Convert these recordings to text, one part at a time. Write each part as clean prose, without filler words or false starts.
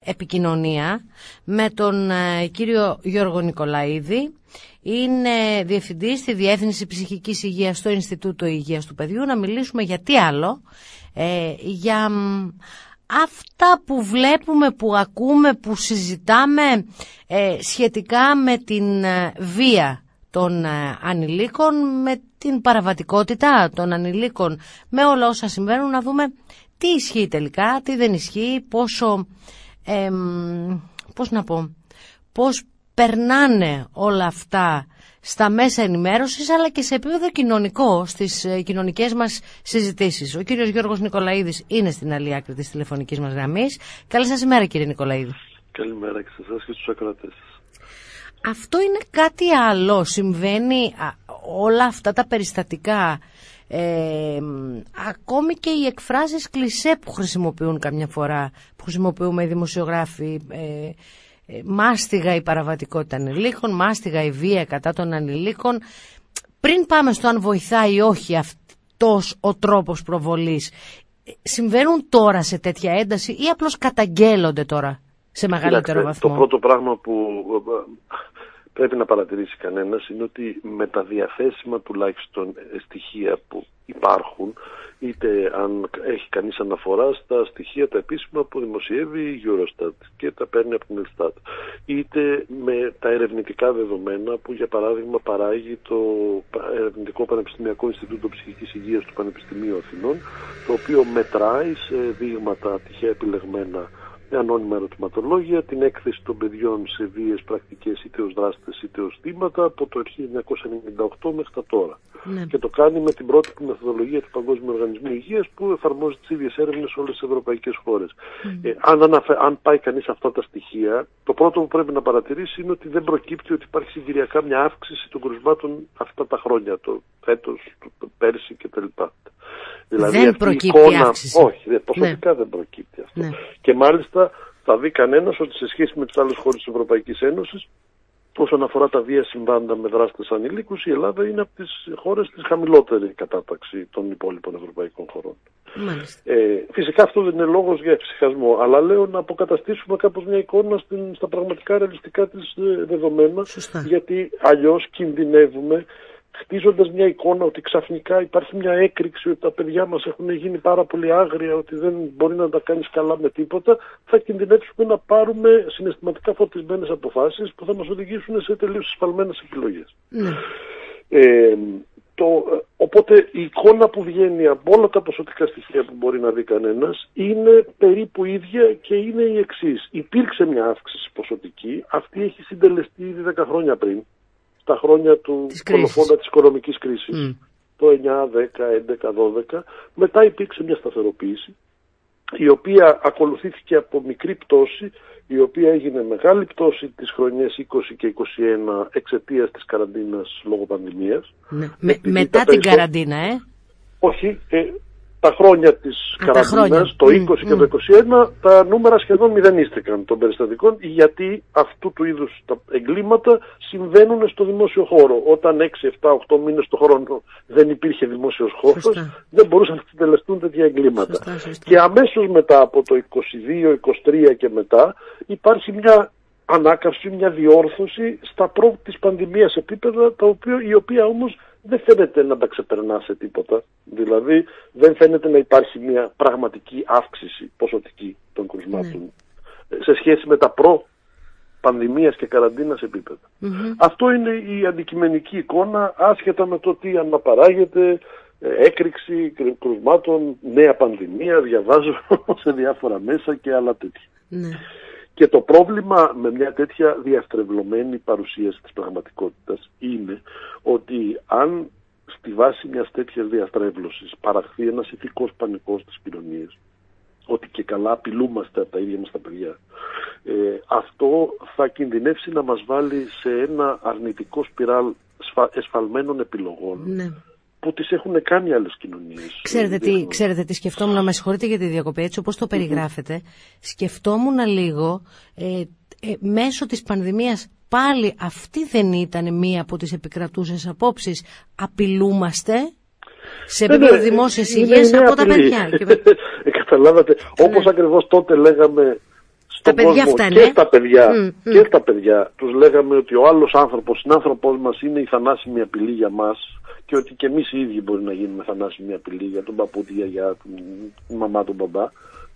επικοινωνία με τον κύριο Γιώργο Νικολαίδη. Είναι διευθυντής στη Διεύθυνση Ψυχικής Υγείας στο Ινστιτούτο Υγείας του Παιδιού. Να μιλήσουμε για τι άλλο, για αυτά που βλέπουμε, που ακούμε, που συζητάμε σχετικά με την βία των ανηλίκων, με την παραβατικότητα των ανηλίκων, με όλα όσα συμβαίνουν, να δούμε τι ισχύει τελικά, τι δεν ισχύει, πώς περνάνε όλα αυτά στα μέσα ενημέρωσης, αλλά και σε επίπεδο κοινωνικό, στις κοινωνικές μας συζητήσεις. Ο κύριος Γιώργος Νικολαίδης είναι στην άλλη άκρη της τηλεφωνικής μας γραμμής. Καλή σας ημέρα, κύριε Νικολαίδη. Καλημέρα και σε εσάς και στους ακροατές. Αυτό είναι κάτι άλλο, συμβαίνει όλα αυτά τα περιστατικά, ακόμη και οι εκφράσεις κλισέ που χρησιμοποιούν καμιά φορά, που χρησιμοποιούμε οι δημοσιογράφοι, μάστιγα η παραβατικότητα ανηλίκων, μάστιγα η βία κατά των ανηλίκων. Πριν πάμε στο αν βοηθάει ή όχι αυτός ο τρόπος προβολής, συμβαίνουν τώρα σε τέτοια ένταση ή απλώς καταγγέλλονται τώρα σε μεγαλύτερο βαθμό? Το πρώτο πράγμα που πρέπει να παρατηρήσει κανένας είναι ότι με τα διαθέσιμα τουλάχιστον στοιχεία που υπάρχουν, είτε αν έχει κανείς αναφορά στα στοιχεία τα επίσημα που δημοσιεύει η Eurostat και τα παίρνει από την Ελστάτ, είτε με τα ερευνητικά δεδομένα που για παράδειγμα παράγει το Ερευνητικό Πανεπιστημιακό Ινστιτούτο Ψυχικής Υγείας του Πανεπιστημίου Αθηνών, το οποίο μετράει σε δείγματα τυχαία επιλεγμένα με ανώνυμα ερωτηματολόγια την έκθεση των παιδιών σε βίαιες πρακτικές είτε ως δράστες είτε ως θύματα από το 1998 μέχρι τα τώρα. Ναι. Και το κάνει με την πρότυπη μεθοδολογία του Παγκόσμιου Οργανισμού Υγείας που εφαρμόζει τις ίδιες έρευνες σε όλες τις ευρωπαϊκές χώρες. Αν πάει κανείς αυτά τα στοιχεία, το πρώτο που πρέπει να παρατηρήσει είναι ότι δεν προκύπτει ότι υπάρχει συγκυριακά μια αύξηση των κρουσμάτων αυτά τα χρόνια, το φέτος, το πέρσι κτλ. Δηλαδή δεν προκύπτει αύξηση. Όχι, ποσοτικά δεν προκύπτει αυτό. Ναι. Και μάλιστα θα δει κανένας ότι σε σχέση με τις άλλες χώρες της Ευρωπαϊκής Ένωσης, όσον αφορά τα βία συμβάντα με δράστες ανηλίκους, η Ελλάδα είναι από τις χώρες της χαμηλότερη κατάταξη των υπόλοιπων ευρωπαϊκών χωρών. Φυσικά αυτό δεν είναι λόγος για ευσυχασμό, αλλά λέω να αποκαταστήσουμε κάπως μια εικόνα στα πραγματικά ρεαλιστικά της δεδομένα. Σωστά. Γιατί αλλιώς κινδυνεύουμε, χτίζοντας μια εικόνα ότι ξαφνικά υπάρχει μια έκρηξη, ότι τα παιδιά μας έχουν γίνει πάρα πολύ άγρια, ότι δεν μπορεί να τα κάνεις καλά με τίποτα, θα κινδυνεύσουμε να πάρουμε συναισθηματικά φορτισμένες αποφάσεις που θα μας οδηγήσουν σε τελείως εσφαλμένες επιλογές. Ναι. Οπότε η εικόνα που βγαίνει από όλα τα ποσοτικά στοιχεία που μπορεί να δει κανένας είναι περίπου ίδια και είναι η εξής. Υπήρξε μια αύξηση ποσοτική, αυτή έχει συντελεστεί ήδη 10 χρόνια πριν, τα χρόνια του κολοφόντα της οικονομικής κρίσης, το 9, 10, 11, 12. Μετά υπήρξε μια σταθεροποίηση, η οποία ακολουθήθηκε από μικρή πτώση, η οποία έγινε μεγάλη πτώση τις χρονιές 20 και 21 εξαιτίας της καραντίνας λόγω πανδημίας. Ναι. Μετά την καραντίνα, Όχι, τα χρόνια της καραντίνας, το 20 και το 21, τα νούμερα σχεδόν μηδενίστηκαν των περιστατικών, γιατί αυτού του είδους τα εγκλήματα συμβαίνουν στο δημόσιο χώρο. Όταν 6, 7, 8 μήνες το χρόνο δεν υπήρχε δημόσιος χώρος, δεν μπορούσαν να συντελεστούν τέτοια εγκλήματα. Σωστά. Και αμέσως μετά από το 22, 23 και μετά υπάρχει μια ανάκαμψη, μια διόρθωση στα προ της πανδημίας επίπεδα, η οποία όμως δεν φαίνεται να τα ξεπερνά σε τίποτα. Δηλαδή δεν φαίνεται να υπάρχει μια πραγματική αύξηση ποσοτική των κρουσμάτων σε σχέση με τα προ-πανδημίας και καραντίνας επίπεδα. Αυτό είναι η αντικειμενική εικόνα, άσχετα με το τι αναπαράγεται, έκρηξη κρουσμάτων, νέα πανδημία, διαβάζω σε διάφορα μέσα και άλλα τέτοια. Και το πρόβλημα με μια τέτοια διαστρεβλωμένη παρουσίαση της πραγματικότητας είναι ότι αν στη βάση μιας τέτοιας διαστρέβλωσης παραχθεί ένας ηθικός πανικός στις κοινωνίες, ότι και καλά απειλούμαστε από τα ίδια μας τα παιδιά, αυτό θα κινδυνεύσει να μας βάλει σε ένα αρνητικό σπιράλ εσφαλμένων επιλογών. Ναι. Που τις έχουν κάνει άλλες κοινωνίες. Ξέρετε τι σκεφτόμουν, με συγχωρείτε για τη διακοπή, έτσι όπως το περιγράφετε, σκεφτόμουν λίγο μέσω της πανδημίας πάλι αυτή δεν ήταν μία από τις επικρατούσες απόψεις? Απειλούμαστε σε επίπεδο δημόσιας υγείας από τα παιδιά. Καταλάβατε, όπως ακριβώς τότε λέγαμε στον κόσμο και στα παιδιά τους λέγαμε ότι ο άλλος άνθρωπος, συνάνθρωπός μας είναι η θανάσιμη απειλή για μας και ότι και εμείς οι ίδιοι μπορεί να γίνουμε θανάσιμη απειλή για τον παππού, τη γιαγιά, τη μαμά, τον μπαμπά.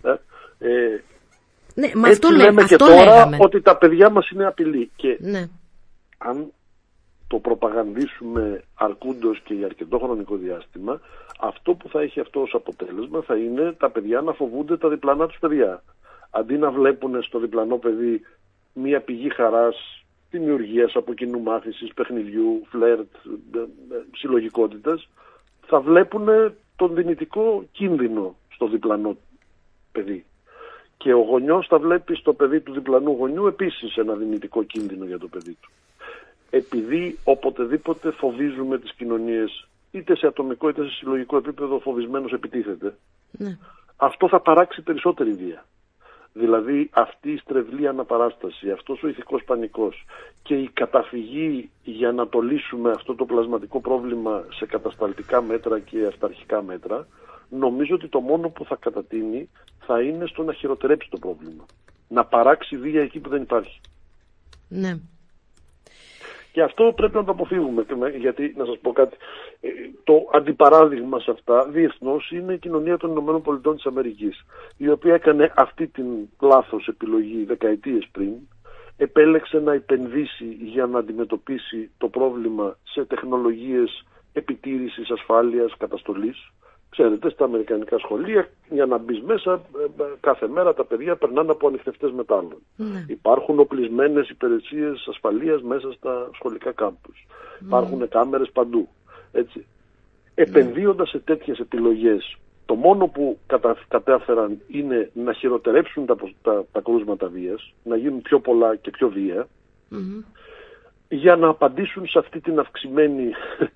Ναι, μα αυτό λέμε και τώρα ότι τα παιδιά μας είναι απειλή. Και αν το προπαγανδίσουμε αρκούντος και για αρκετό χρονικό διάστημα, αυτό που θα έχει αυτό ως αποτέλεσμα θα είναι τα παιδιά να φοβούνται τα διπλανά τους παιδιά. Αντί να βλέπουν στο διπλανό παιδί μία πηγή χαράς, δημιουργίας, από κοινού μάθησης, παιχνιδιού, φλερτ, συλλογικότητας, θα βλέπουν τον δυνητικό κίνδυνο στο διπλανό παιδί. Και ο γονιός θα βλέπει στο παιδί του διπλανού γονιού επίσης ένα δυνητικό κίνδυνο για το παιδί του. Επειδή οποτεδήποτε φοβίζουμε τις κοινωνίες, είτε σε ατομικό είτε σε συλλογικό επίπεδο, φοβισμένος επιτίθεται, αυτό θα παράξει περισσότερη βία. Δηλαδή αυτή η στρεβλή αναπαράσταση, αυτός ο ηθικός πανικός και η καταφυγή για να το λύσουμε αυτό το πλασματικό πρόβλημα σε κατασταλτικά μέτρα και αυταρχικά μέτρα, νομίζω ότι το μόνο που θα κατατείνει θα είναι στο να χειροτερέψει το πρόβλημα. Να παράξει βία εκεί που δεν υπάρχει. Ναι. Και αυτό πρέπει να το αποφύγουμε, γιατί να σας πω κάτι, το αντιπαράδειγμα σε αυτά διεθνώς είναι η κοινωνία των ΗΠΑ, η οποία έκανε αυτή την λάθος επιλογή δεκαετίες πριν, επέλεξε να επενδύσει για να αντιμετωπίσει το πρόβλημα σε τεχνολογίες επιτήρησης, ασφάλειας, καταστολής. Ξέρετε, στα αμερικανικά σχολεία, για να μπεις μέσα, κάθε μέρα τα παιδιά περνάνε από ανιχνευτές μετάλλων. Υπάρχουν οπλισμένες υπηρεσίες ασφαλείας μέσα στα σχολικά κάμπους. Υπάρχουν κάμερες παντού. Έτσι. Επενδύοντας σε τέτοιες επιλογές, το μόνο που κατάφεραν είναι να χειροτερέψουν τα κρούσματα βίας, να γίνουν πιο πολλά και πιο βία, για να απαντήσουν σε αυτή την αυξημένη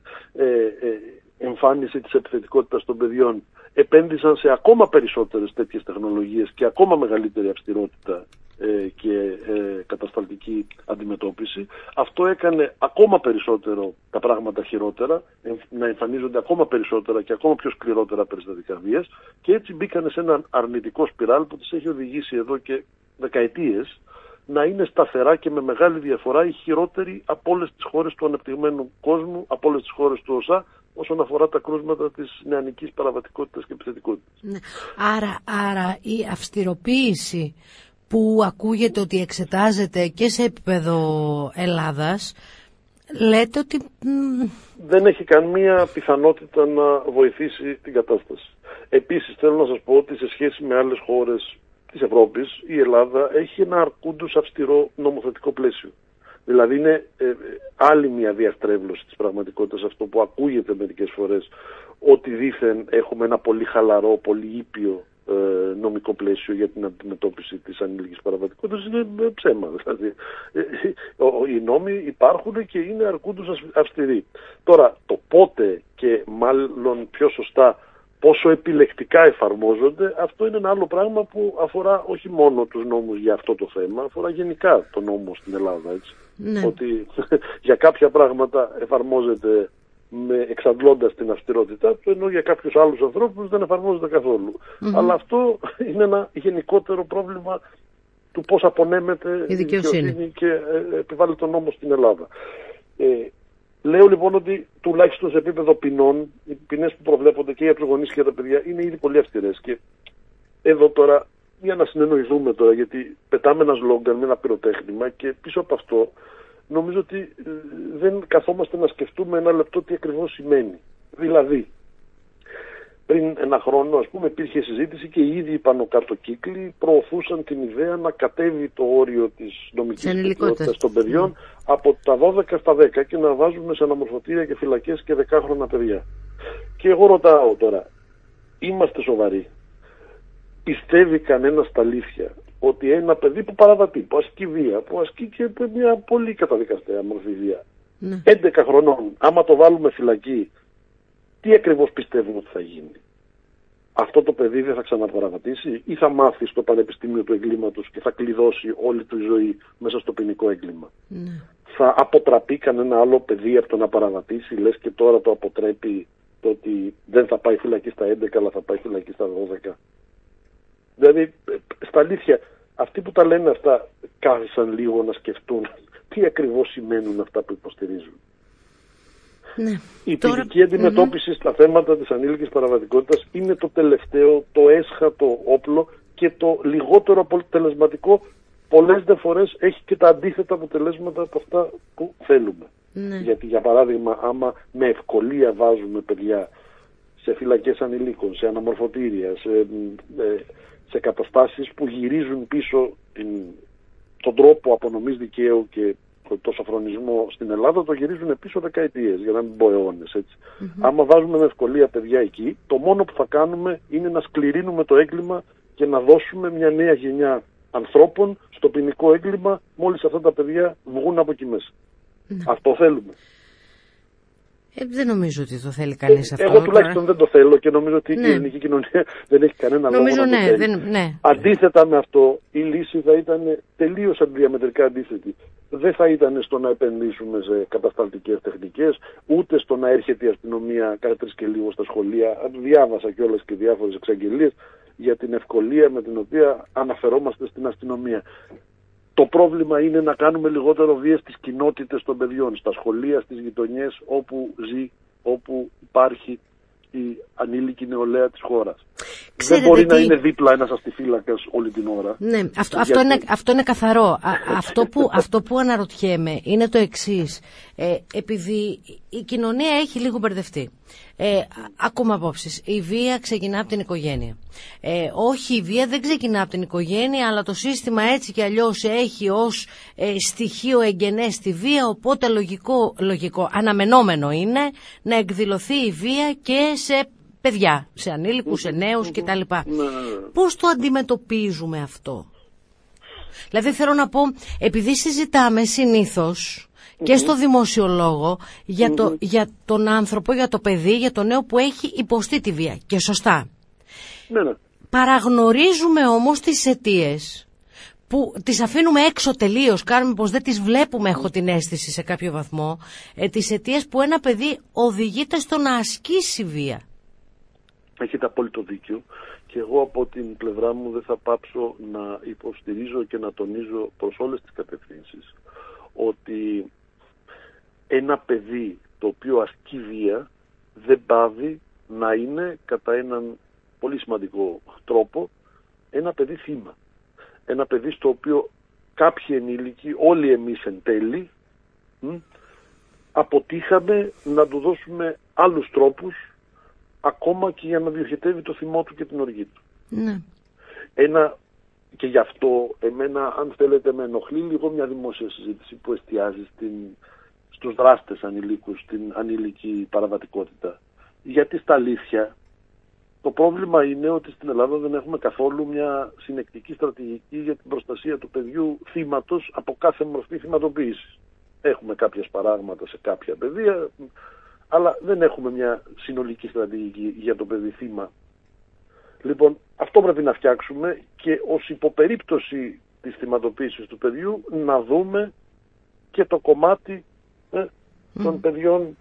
εμφάνιση της επιθετικότητας των παιδιών, επένδυσαν σε ακόμα περισσότερες τέτοιες τεχνολογίες και ακόμα μεγαλύτερη αυστηρότητα και κατασταλτική αντιμετώπιση. Αυτό έκανε ακόμα περισσότερο τα πράγματα χειρότερα, να εμφανίζονται ακόμα περισσότερα και ακόμα πιο σκληρότερα περιστατικά βίας, και έτσι μπήκανε σε έναν αρνητικό σπιράλ που τις έχει οδηγήσει εδώ και δεκαετίες να είναι σταθερά και με μεγάλη διαφορά η χειρότερη από όλες τις χώρες του ανεπτυγμένου κόσμου, από όλες τις χώρες του ΟΣΑ, όσον αφορά τα κρούσματα της νεανικής παραβατικότητας και επιθετικότητας. Ναι. Άρα η αυστηροποίηση που ακούγεται ότι εξετάζεται και σε επίπεδο Ελλάδας, λέτε ότι δεν έχει καμία πιθανότητα να βοηθήσει την κατάσταση. Επίσης θέλω να σας πω ότι σε σχέση με άλλες χώρες της Ευρώπης, η Ελλάδα έχει ένα αρκούντος αυστηρό νομοθετικό πλαίσιο. Δηλαδή είναι άλλη μια διαστρέβλωση της πραγματικότητας, αυτό που ακούγεται μερικές φορές, ότι δήθεν έχουμε ένα πολύ χαλαρό, πολύ ήπιο νομικό πλαίσιο για την αντιμετώπιση της ανήλικης παραβατικότητας. Είναι ψέμα. Δηλαδή, οι νόμοι υπάρχουν και είναι αρκούντος αυστηροί. Τώρα, το πότε και μάλλον πιο σωστά πόσο επιλεκτικά εφαρμόζονται, αυτό είναι ένα άλλο πράγμα που αφορά όχι μόνο τους νόμους για αυτό το θέμα, αφορά γενικά τον νόμο στην Ελλάδα, έτσι. Ναι. Ότι για κάποια πράγματα εφαρμόζεται εξαντλώντας την αυστηρότητά του, ενώ για κάποιους άλλους ανθρώπους δεν εφαρμόζεται καθόλου. Αλλά αυτό είναι ένα γενικότερο πρόβλημα του πώς απονέμεται η δικαιοσύνη και επιβάλλεται ο νόμος στην Ελλάδα. Λέω λοιπόν ότι τουλάχιστον σε επίπεδο ποινών, οι ποινές που προβλέπονται και για τους γονείς και για τα παιδιά είναι ήδη πολύ αυστηρές. Και εδώ τώρα, για να συνεννοηθούμε τώρα, γιατί πετάμε ένα σλόγγαν με ένα πυροτέχνημα και πίσω από αυτό νομίζω ότι δεν καθόμαστε να σκεφτούμε ένα λεπτό τι ακριβώς σημαίνει. Δηλαδή, πριν ένα χρόνο, ας πούμε, υπήρχε συζήτηση και οι ίδιοι πάνω κάτω κύκλοι προωθούσαν την ιδέα να κατέβει το όριο της νομικής υπηκότητας των παιδιών από τα 12 στα 10 και να βάζουμε σε αναμορφωτήρια και φυλακές και 10χρονα παιδιά. Και εγώ ρωτάω τώρα, είμαστε σοβαροί? Πιστεύει κανένας στα αλήθεια ότι ένα παιδί που παραβατεί, που ασκεί βία, που ασκεί και μια πολύ καταδικαστέα μορφή βία, 11 χρονών, άμα το βάλουμε φυλακή, τι ακριβώς πιστεύουμε ότι θα γίνει? Αυτό το παιδί δεν θα ξαναπαραβατήσει ή θα μάθει στο πανεπιστήμιο του εγκλήματος και θα κλειδώσει όλη του ζωή μέσα στο ποινικό έγκλημα? Θα αποτραπεί κανένα άλλο παιδί από το να παραβατήσει? Λες και τώρα το αποτρέπει το ότι δεν θα πάει φυλακή στα 11 αλλά θα πάει φυλακή στα 12? Δηλαδή, στα αλήθεια, αυτοί που τα λένε αυτά κάθισαν λίγο να σκεφτούν τι ακριβώς σημαίνουν αυτά που υποστηρίζουν. Ναι. Η ποινική αντιμετώπιση στα θέματα της ανήλικης παραβατικότητας είναι το τελευταίο, το έσχατο όπλο και το λιγότερο αποτελεσματικό. Πολλές δε φορές έχει και τα αντίθετα αποτελέσματα από αυτά που θέλουμε. Ναι. Γιατί για παράδειγμα, άμα με ευκολία βάζουμε παιδιά σε φυλακές ανηλίκων, σε αναμορφωτήρια, σε καταστάσεις που γυρίζουν πίσω τον τρόπο απονομής δικαίου και το σοφρονισμό στην Ελλάδα, το γυρίζουν πίσω δεκαετίες, για να μην πω αιώνες, έτσι. Άμα βάζουμε με ευκολία παιδιά εκεί, το μόνο που θα κάνουμε είναι να σκληρύνουμε το έγκλημα και να δώσουμε μια νέα γενιά ανθρώπων στο ποινικό έγκλημα μόλις αυτά τα παιδιά βγουν από εκεί μέσα. Αυτό θέλουμε. Δεν νομίζω ότι το θέλει κανείς αυτό. Εγώ τουλάχιστον δεν το θέλω και νομίζω ότι η ελληνική κοινωνία δεν έχει κανένα λόγο να το θέλει. Αντίθετα με αυτό, η λύση θα ήταν τελείως διαμετρικά αντίθετη. Δεν θα ήταν στο να επενδύσουμε σε κατασταλτικές τεχνικές, ούτε στο να έρχεται η αστυνομία κάθε 3 και λίγο στα σχολεία. Διάβασα κιόλας και διάφορες εξαγγελίες για την ευκολία με την οποία αναφερόμαστε στην αστυνομία. Το πρόβλημα είναι να κάνουμε λιγότερο βίες στις κοινότητες των παιδιών, στα σχολεία, στις γειτονιές, όπου ζει, όπου υπάρχει η ανήλικη νεολαία της χώρας. Δεν μπορεί να είναι δίπλα ένας αστιφύλακας όλη την ώρα. Ναι, αυτό είναι καθαρό. Αυτό που αναρωτιέμαι είναι το εξής. Επειδή η κοινωνία έχει λίγο μπερδευτεί. Ακούμε απόψεις. Η βία ξεκινά από την οικογένεια. Όχι, η βία δεν ξεκινά από την οικογένεια, αλλά το σύστημα έτσι και αλλιώς έχει ως στοιχείο εγγενές τη βία, οπότε λογικό, αναμενόμενο είναι να εκδηλωθεί η βία και σε παιδιά, σε ανήλικους, σε νέους κτλ. Πώς το αντιμετωπίζουμε αυτό? Δηλαδή θέλω να πω, επειδή συζητάμε συνήθως και στο δημοσιολόγο για τον άνθρωπο, για το παιδί, για το νέο που έχει υποστεί τη βία. Και σωστά. Παραγνωρίζουμε όμως τις αιτίες που τις αφήνουμε έξω τελείως, κάνουμε πως δεν τις βλέπουμε, έχω την αίσθηση σε κάποιο βαθμό, τις αιτίες που ένα παιδί οδηγείται στο να ασκήσει βία. Έχετε απόλυτο δίκιο και εγώ από την πλευρά μου δεν θα πάψω να υποστηρίζω και να τονίζω προς όλες τις κατευθύνσεις ότι ένα παιδί το οποίο ασκεί βία δεν πάβει να είναι κατά έναν πολύ σημαντικό τρόπο ένα παιδί θύμα. Ένα παιδί στο οποίο κάποιοι ενήλικοι, όλοι εμείς εν τέλει, αποτύχαμε να του δώσουμε άλλους τρόπους ακόμα και για να διοχετεύει το θυμό του και την οργή του. Ναι. Και γι' αυτό εμένα, αν θέλετε, με ενοχλεί λίγο μια δημόσια συζήτηση που εστιάζει στους δράστες ανηλίκους, στην ανήλικη παραβατικότητα. Γιατί στα αλήθεια το πρόβλημα είναι ότι στην Ελλάδα δεν έχουμε καθόλου μια συνεκτική στρατηγική για την προστασία του παιδιού θύματος από κάθε μορφή θυματοποίησης. Έχουμε κάποια σπαράγματα σε κάποια παιδεία, αλλά δεν έχουμε μια συνολική στρατηγική για το παιδί θύμα. Λοιπόν, αυτό πρέπει να φτιάξουμε και ως υποπερίπτωση της θυματοποίησης του παιδιού να δούμε και το κομμάτι των παιδιών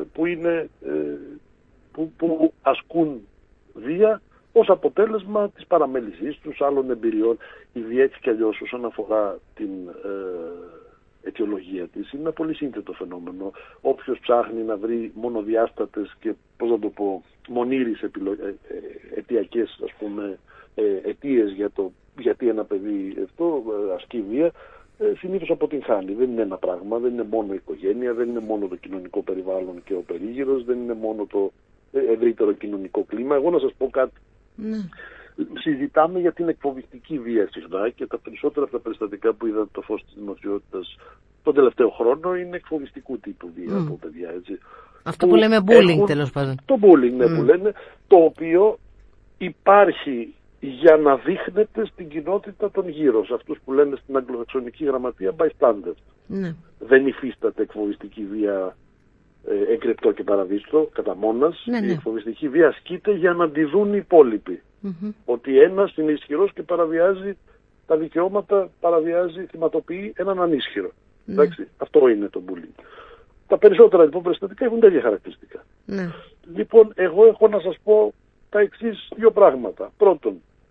που ασκούν βία ως αποτέλεσμα της παραμέλησής τους, άλλων εμπειριών. Η βία έτσι κι αλλιώς όσον αφορά την αιτιολογία της είναι ένα πολύ σύνθετο φαινόμενο. Όποιος ψάχνει να βρει μονοδιάστατες και μονήρεις αιτιακές αιτίες για το γιατί ένα παιδί αυτό ασκεί βία, συνήθως αποτυγχάνει. Δεν είναι ένα πράγμα, δεν είναι μόνο η οικογένεια, δεν είναι μόνο το κοινωνικό περιβάλλον και ο περίγυρος, δεν είναι μόνο το ευρύτερο κοινωνικό κλίμα. Εγώ να σας πω κάτι. Συζητάμε για την εκφοβιστική βία συχνά και τα περισσότερα από τα περιστατικά που είδα το φως της δημοσιότητας τον τελευταίο χρόνο είναι εκφοβιστικού τύπου βία από παιδιά. Έτσι. Αυτό που λέμε bullying τέλος πάντων. Το bullying που λένε, το οποίο υπάρχει για να δείχνεται στην κοινότητα των γύρω, σε αυτούς που λένε στην αγγλοσαξονική γραμματεία bystanders. Δεν υφίσταται εκφοβιστική βία εγκρεπτό και παραδείστο κατά μόνας. Η εκφοβιστική βία ασκείται για να τη δουν οι υπόλοιποι. Ότι ένας είναι ισχυρός και παραβιάζει τα δικαιώματα, θυματοποιεί έναν ανίσχυρο. Εντάξει, αυτό είναι το bullying. Τα περισσότερα λοιπόν περιστατικά έχουν τέτοια χαρακτηριστικά. Λοιπόν, εγώ έχω να σας πω τα εξής δύο πράγματα. Πρώτον,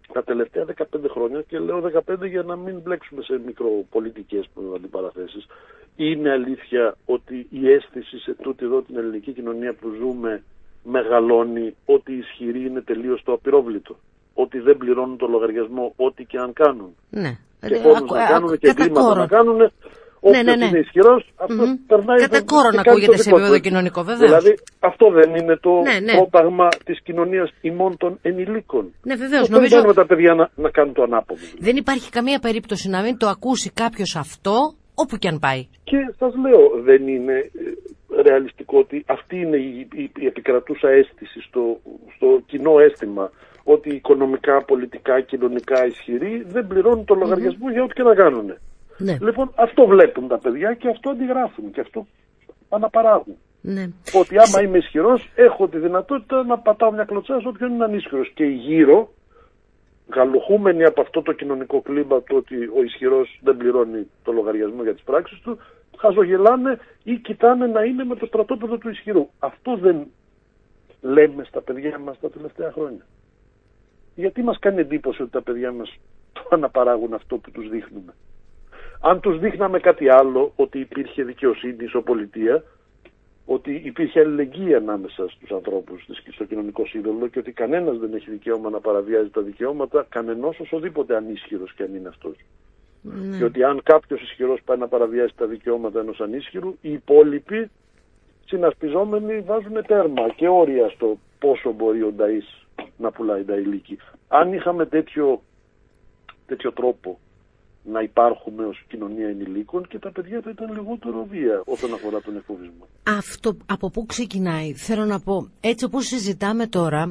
τα τελευταία 15 χρόνια, και λέω 15 για να μην μπλέξουμε σε μικροπολιτικές αντιπαραθέσεις, είναι αλήθεια ότι η αίσθηση σε τούτη εδώ την ελληνική κοινωνία που ζούμε μεγαλώνει ότι οι ισχυροί είναι τελείως το απειρόβλητο, ότι δεν πληρώνουν το λογαριασμό ό,τι και αν κάνουν. Ναι. Και πόνους να κάνουν και κλίματα να κάνουν. Όποιος είναι ισχυρός, αυτός περνάει. Κατά κόρον ακούγεται σε επίπεδο κοινωνικό, βεβαίως. Δηλαδή, αυτό δεν είναι το πρόταγμα της κοινωνίας ημών των ενηλίκων. Ναι, βεβαίως. Δεν μπορούμε τα παιδιά να κάνουν το ανάποδο. Δεν υπάρχει καμία περίπτωση να μην το ακούσει κάποιος αυτό, όπου και αν πάει. Και σας λέω, δεν είναι ρεαλιστικό ότι αυτή είναι η επικρατούσα αίσθηση στο κοινό αίσθημα, ότι οικονομικά, πολιτικά, κοινωνικά ισχυροί δεν πληρώνουν το λογαριασμό για ό,τι και να κάνουν. Ναι. Λοιπόν, αυτό βλέπουν τα παιδιά και αυτό αντιγράφουν και αυτό αναπαράγουν. Ναι. Ότι άμα είμαι ισχυρός, έχω τη δυνατότητα να πατάω μια κλωτσιά σε όποιον είναι ανίσχυρος. Και γύρω, γαλουχούμενοι από αυτό το κοινωνικό κλίμα, το ότι ο ισχυρός δεν πληρώνει το λογαριασμό για τις πράξεις του, χαζογελάνε ή κοιτάνε να είναι με το στρατόπεδο του ισχυρού. Αυτό δεν λέμε στα παιδιά μας τα τελευταία χρόνια. Γιατί μας κάνει εντύπωση ότι τα παιδιά μας το αναπαράγουν αυτό που τους δείχνουμε. Αν τους δείχναμε κάτι άλλο, ότι υπήρχε δικαιοσύνη, ισοπολιτεία, ότι υπήρχε αλληλεγγύη ανάμεσα στους ανθρώπους στο κοινωνικό σύνολο και ότι κανένας δεν έχει δικαίωμα να παραβιάζει τα δικαιώματα κανενός οσοδήποτε ανίσχυρος και αν είναι αυτός. Ναι. Και ότι αν κάποιος ισχυρός πάει να παραβιάζει τα δικαιώματα ενός ανίσχυρου, οι υπόλοιποι συνασπιζόμενοι βάζουν τέρμα και όρια στο πόσο μπορεί ο νταΐς να πουλάει τα ηλίκη. Αν είχαμε τέτοιο τρόπο να υπάρχουμε ως κοινωνία ενηλίκων, και τα παιδιά θα ήταν λιγότερο βία όσον αφορά τον εκφοβισμό. Αυτό από πού ξεκινάει? Θέλω να πω, έτσι όπως συζητάμε τώρα,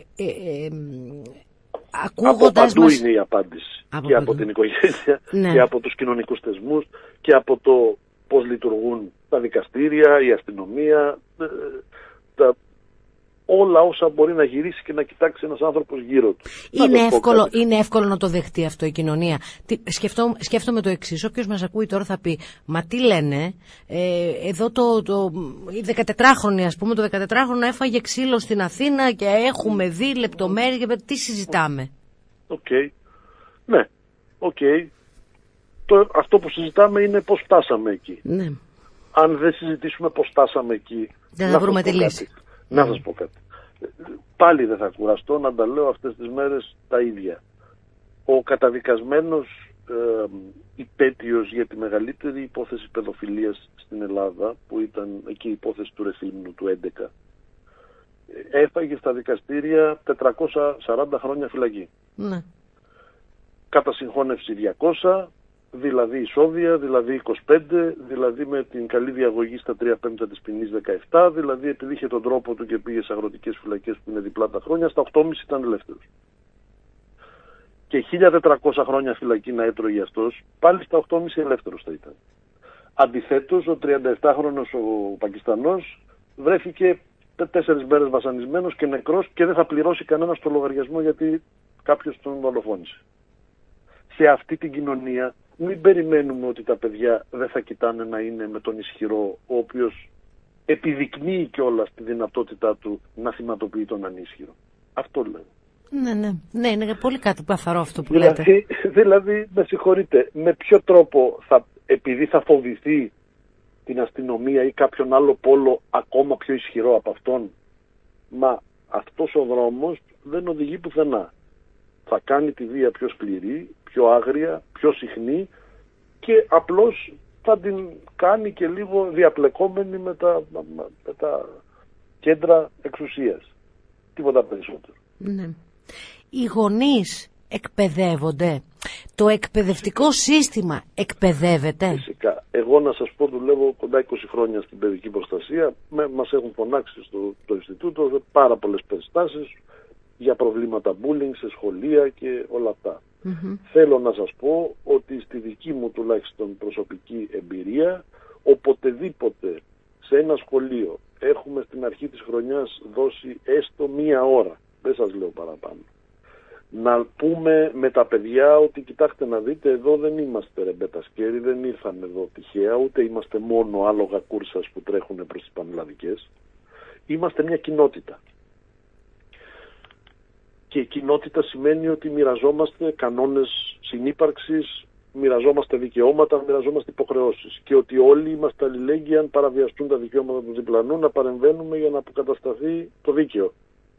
ακούγοντας από παντού είναι η απάντηση. Και από την οικογένεια, ναι, και από τους κοινωνικούς θεσμούς και από το πώς λειτουργούν τα δικαστήρια, η αστυνομία, όλα όσα μπορεί να γυρίσει και να κοιτάξει ένας άνθρωπος γύρω του. Είναι εύκολο να το δεχτεί αυτό η κοινωνία. Σκέφτομαι το εξής. Όποιος μας ακούει τώρα θα πει, μα τι λένε, εδώ η 14χρονη, ας πούμε, το 14χρονο έφαγε ξύλο στην Αθήνα και έχουμε δει λεπτομέρειες, τι συζητάμε? Ναι, αυτό που συζητάμε είναι πώς φτάσαμε εκεί. Ναι. Αν δεν συζητήσουμε πώς φτάσαμε εκεί, δεν θα βρούμε τη λύση. Να σας πω κάτι. Πάλι δεν θα κουραστώ να τα λέω αυτές τις μέρες τα ίδια. Ο καταδικασμένος υπέτειος για τη μεγαλύτερη υπόθεση παιδοφιλίας στην Ελλάδα, που ήταν εκεί η υπόθεση του Ρεθύμνου του 11, έφαγε στα δικαστήρια 440 χρόνια φυλακή. Ναι. Κατά συγχώνευση 200, δηλαδή εισόδια, δηλαδή 25, δηλαδή με την καλή διαγωγή στα 3/5 της ποινής 17, δηλαδή επειδή είχε τον τρόπο του και πήγε σε αγροτικές φυλακές που είναι διπλά τα χρόνια, στα 8,5 ήταν ελεύθερος. Και 1400 χρόνια φυλακή να έτρωγε αυτός, πάλι στα 8,5 ελεύθερος θα ήταν. Αντιθέτως, ο 37χρονος ο Πακιστανός βρέθηκε 4 μέρες βασανισμένος και νεκρός και δεν θα πληρώσει κανένας το λογαριασμό γιατί κάποιος τον δολοφόνησε. Σε αυτή την κοινωνία μην περιμένουμε ότι τα παιδιά δεν θα κοιτάνε να είναι με τον ισχυρό, ο οποίος επιδεικνύει κιόλας τη δυνατότητά του να θυματοποιεί τον ανίσχυρο. Αυτό λέω. Ναι, είναι πολύ κάτι καθαρό αυτό που λέτε. Δηλαδή, με συγχωρείτε, με ποιο τρόπο επειδή θα φοβηθεί την αστυνομία ή κάποιον άλλο πόλο ακόμα πιο ισχυρό από αυτόν, μα αυτός ο δρόμος δεν οδηγεί πουθενά. Θα κάνει τη βία πιο σκληρή, πιο άγρια, πιο συχνή και απλώς θα την κάνει και λίγο διαπλεκόμενη με τα κέντρα εξουσίας. Τίποτα περισσότερο. Ναι. Οι γονείς εκπαιδεύονται? Το εκπαιδευτικό σύστημα εκπαιδεύεται? Φυσικά. Εγώ να σας πω, δουλεύω κοντά 20 χρόνια στην παιδική προστασία. Μας έχουν φωνάξει στο Ινστιτούτο σε πάρα πολλές περιστάσεις για προβλήματα bullying σε σχολεία και όλα αυτά. Mm-hmm. Θέλω να σας πω ότι στη δική μου τουλάχιστον προσωπική εμπειρία, οποτεδήποτε σε ένα σχολείο έχουμε στην αρχή της χρονιάς δώσει έστω 1 ώρα, δεν σας λέω παραπάνω, να πούμε με τα παιδιά ότι κοιτάξτε να δείτε, εδώ δεν είμαστε ρεμπέτασκέρι, δεν ήρθαμε εδώ τυχαία, ούτε είμαστε μόνο άλογα κούρσας που τρέχουν προς τις πανελλαδικές. Είμαστε μια κοινότητα. Και κοινότητα σημαίνει ότι μοιραζόμαστε κανόνες συνύπαρξης, μοιραζόμαστε δικαιώματα, μοιραζόμαστε υποχρεώσεις. Και ότι όλοι είμαστε αλληλέγγυοι αν παραβιαστούν τα δικαιώματα του διπλανού, να παρεμβαίνουμε για να αποκατασταθεί το δίκαιο.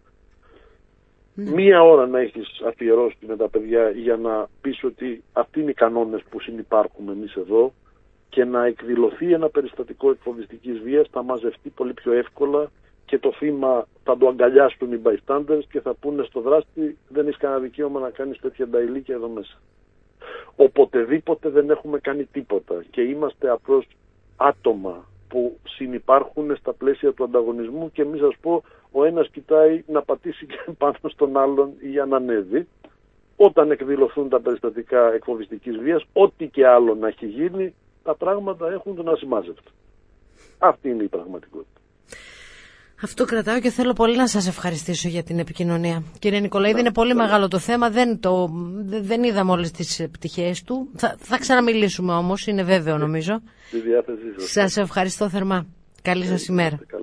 Μία ώρα να έχεις αφιερώσει με τα παιδιά για να πεις ότι αυτοί είναι οι κανόνες που συνυπάρχουμε εμείς εδώ, και να εκδηλωθεί ένα περιστατικό εκφοβιστικής βίας, θα μαζευτεί πολύ πιο εύκολα και το θύμα θα το αγκαλιάσουν οι bystanders και θα πούνε στο δράστη, δεν έχεις κανένα δικαίωμα να κάνεις τέτοια νταϊλίκια εδώ μέσα. Οποτεδήποτε δεν έχουμε κάνει τίποτα και είμαστε απλώς άτομα που συνυπάρχουν στα πλαίσια του ανταγωνισμού, και μη σας πω, ο ένας κοιτάει να πατήσει και πάνω στον άλλον για να ανέβει. Όταν εκδηλωθούν τα περιστατικά εκφοβιστικής βίας, ό,τι και άλλο να έχει γίνει, τα πράγματα έχουν να σημάζευτούν. Αυτή είναι η πραγματικότητα. Αυτό κρατάω και θέλω πολύ να σας ευχαριστήσω για την επικοινωνία. Κύριε Νικολαίδη, είναι πολύ μεγάλο το θέμα, δεν είδαμε όλες τις πτυχές του. Θα ξαναμιλήσουμε όμως, είναι βέβαιο νομίζω. Στη διάθεσή σας. Σας ευχαριστώ θερμά. Καλή σας ημέρα.